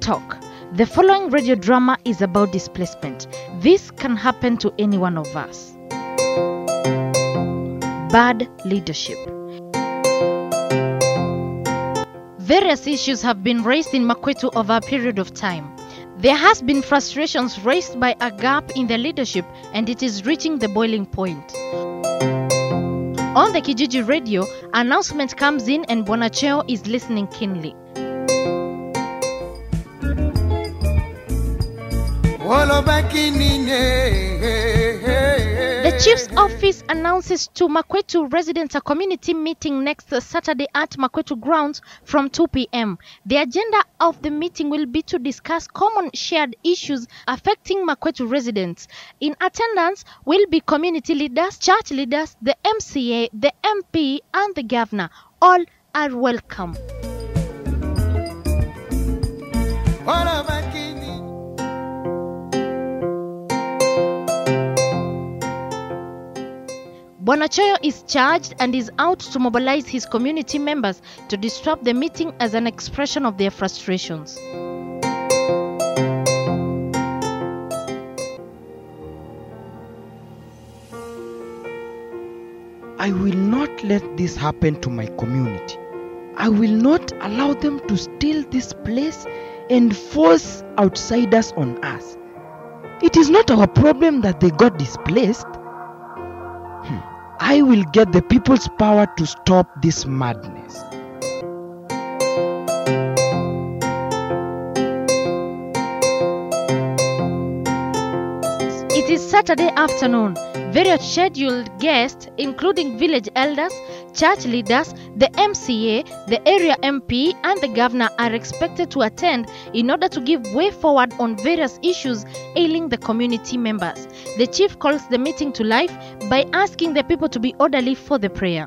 talk. The following radio drama is about displacement. This can happen to any one of us. Bad leadership. Various issues have been raised in Makwetu over a period of time. There has been frustrations raised by a gap in the leadership, and it is reaching the boiling point. On the Kijiji radio, announcement comes in and Bwana Cheo is listening keenly. The chief's office announces to Makwetu residents a community meeting next Saturday at Makwetu grounds from 2 p.m. The agenda of the meeting will be to discuss common shared issues affecting Makwetu residents. In attendance will be community leaders, church leaders, the MCA, the MP, and the governor. All are welcome. Bwana Cheo is charged and is out to mobilize his community members to disrupt the meeting as an expression of their frustrations. I will not let this happen to my community. I will not allow them to steal this place and force outsiders on us. It is not our problem that they got displaced. I will get the people's power to stop this madness. It is Saturday afternoon. Various scheduled guests, including village elders, church leaders, the MCA, the area MP, and the governor are expected to attend in order to give way forward on various issues ailing the community members. The chief calls the meeting to life by asking the people to be orderly for the prayer.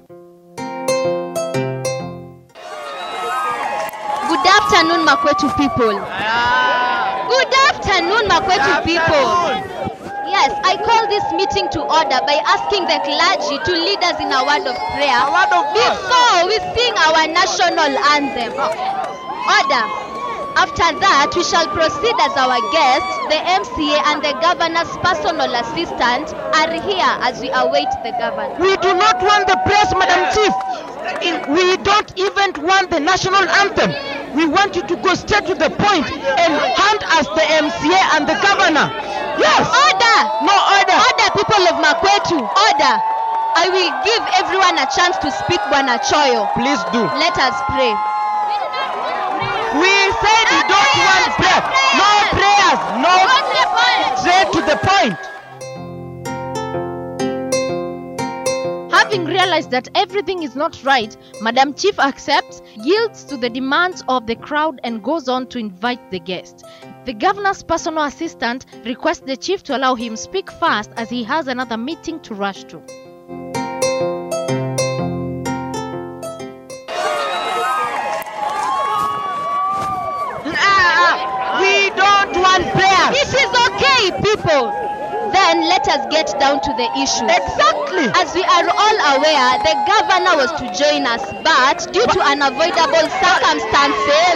Good afternoon, Makwetu people. Good afternoon, Makwetu people. Yes, I call this meeting to order by asking the clergy to lead us in a word of prayer before we sing our national anthem. Order. After that, we shall proceed as our guests, the MCA and the governor's personal assistant are here as we await the governor. We do not want the press, Madam Chief. We don't even want the national anthem. We want you to go straight to the point and hand us the MCA and the governor. Yes. Order. No order. Order, people of Makwetu. Order. I will give everyone a chance to speak, Bwana Cheo. Please do. Let us pray. We said we don't want prayer. No prayers. No. Straight to the point. Having realized that everything is not right, Madam Chief accepts, yields to the demands of the crowd and goes on to invite the guest. The governor's personal assistant requests the chief to allow him speak fast as he has another meeting to rush to. We don't want prayer. It is okay, people. Then let us get down to the issue. Exactly. As we are all aware, the governor was to join us, but due to unavoidable circumstances,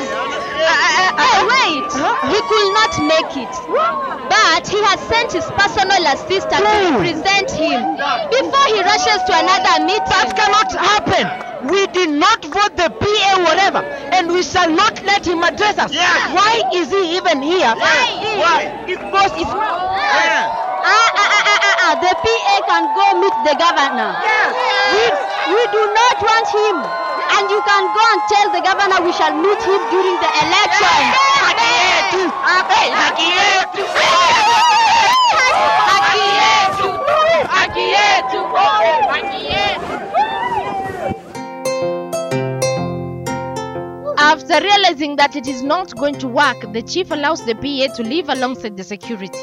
he could not make it. But he has sent his personal assistant to represent him before he rushes to another meeting. That cannot happen. We did not vote the PA whatever, and we shall not let him address us. Yes. Why is he even here? Why? Because it's the PA can go meet the governor. Yes. We do not want him. And you can go and tell the governor we shall meet him during the election. After realizing that it is not going to work, the chief allows the PA to leave alongside the security.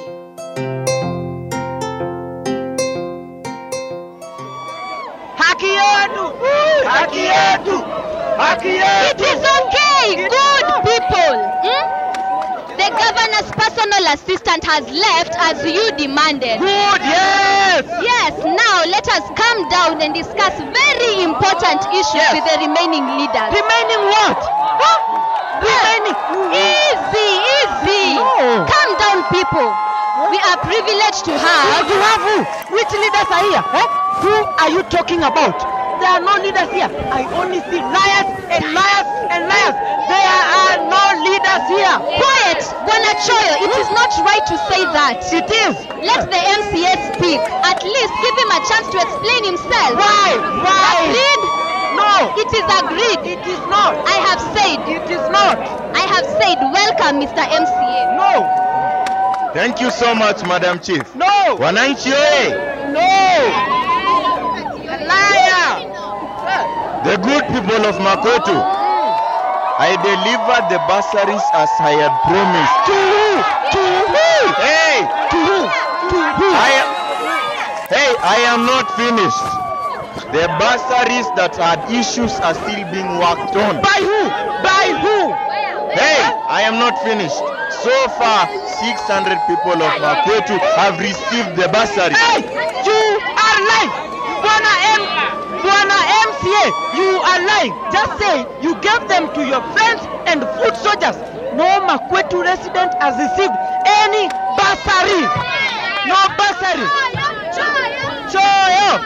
It is okay, good people. The governor's personal assistant has left as you demanded. good, yes. Yes, now let us come down and discuss very important issues with the remaining leaders. Remaining what? remaining. Easy. No. Calm down, people. We are privileged to have. You have who? Which leaders are here? Who are you talking about? There are no leaders here. I only see liars and liars and liars. There are no leaders here. Quiet, Bwana Choyo. It is not right to say that. It is. Let the MCA speak. At least give him a chance to explain himself. Why? Agreed? No. It is agreed. It is not. I have said. It is not. I have said welcome, Mr. MCA. No. Thank you so much, Madam Chief. No. Wananchi oye! No. Liar. The good people of Makwetu, I delivered the bursaries as I had promised. To who? To who? Hey! To who? To who? I am not finished. The bursaries that had issues are still being worked on. By who? By who? Hey, I am not finished. So far, 600 people of Makwetu have received the bursary. Hey, you are lying. Bwana MCA, you are lying. Just say you gave them to your friends and foot soldiers. No Makwetu resident has received any bursary. No bursary. Choyo.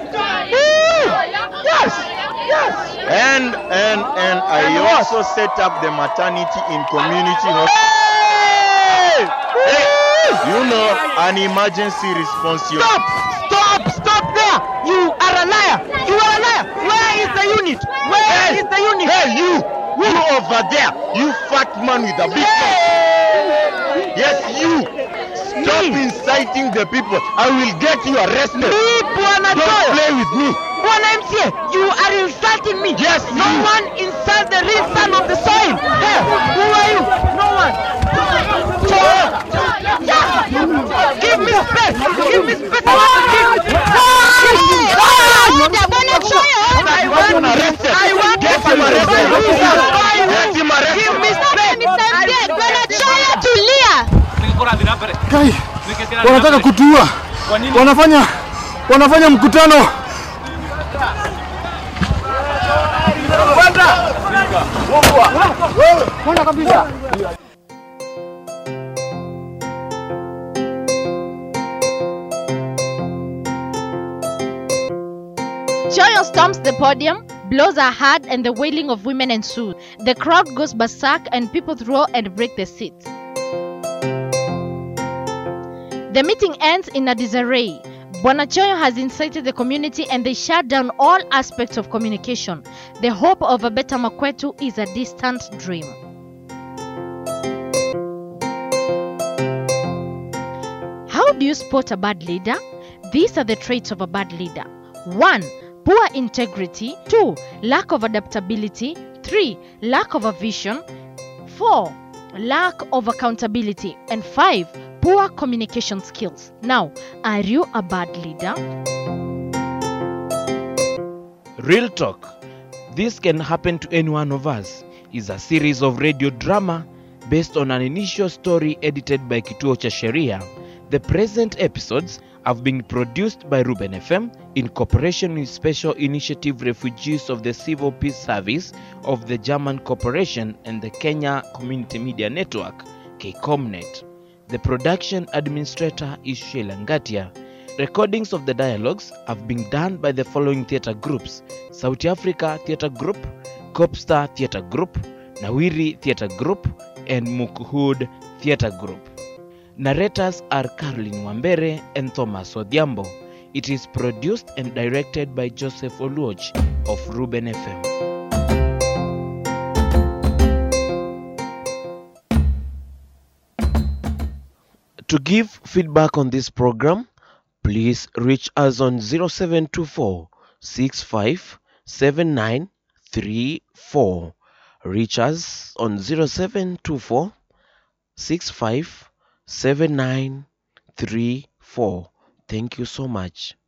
Yes. And I also set up the maternity in community hospital. Hey, you know, an emergency response unit. Stop there. You are a liar. Where is the unit? Where is the unit? Hey, you over there, you fat man with a big mouth. Yes, you. Stop inciting the people. I will get you arrested. Don't play with me. Bwana MCA, you are insulting me. Yes, no you. one insult the real son of the soil. Hey, who are you? No one. Give me space. Give me space. Bwana Choyo. I want him arrested. Get him arrested. Get him arrested. Give me space. Mr. MCA, Bwana Choyo, tulia. Kai, wanataka kutua. Wanafanya mkutano. Kwenda kabisa. Choyo storms the podium, blows are heard, and the wailing of women ensues. The crowd goes berserk and people throw and break the seats. The meeting ends in a disarray. Bwana Choyo has incited the community and they shut down all aspects of communication. The hope of a better Makwetu is a distant dream. How do you spot a bad leader? These are the traits of a bad leader. 1. Poor integrity. 2. Lack of adaptability. 3. Lack of a vision. 4. Lack of accountability. And 5. Poor communication skills. Now, are you a bad leader? Real talk. This can happen to any one of us. Is a series of radio drama based on an initial story edited by Kituo cha Sheria. The present episodes have been produced by Ruben FM in cooperation with Special Initiative Refugees of the Civil Peace Service of the German Corporation and the Kenya Community Media Network, KCOMNET. The production administrator is Sheila Ngatia. Recordings of the dialogues have been done by the following theatre groups: South Africa Theatre Group, Copstar Theatre Group, Nawiri Theatre Group, and Mukhood Theatre Group. Narrators are Caroline Wambere and Thomas Odhiambo. It is produced and directed by Joseph Oluoch of Ruben FM. To give feedback on this program, please reach us on 0724 657934. Reach us on 0724 657934. Thank you so much.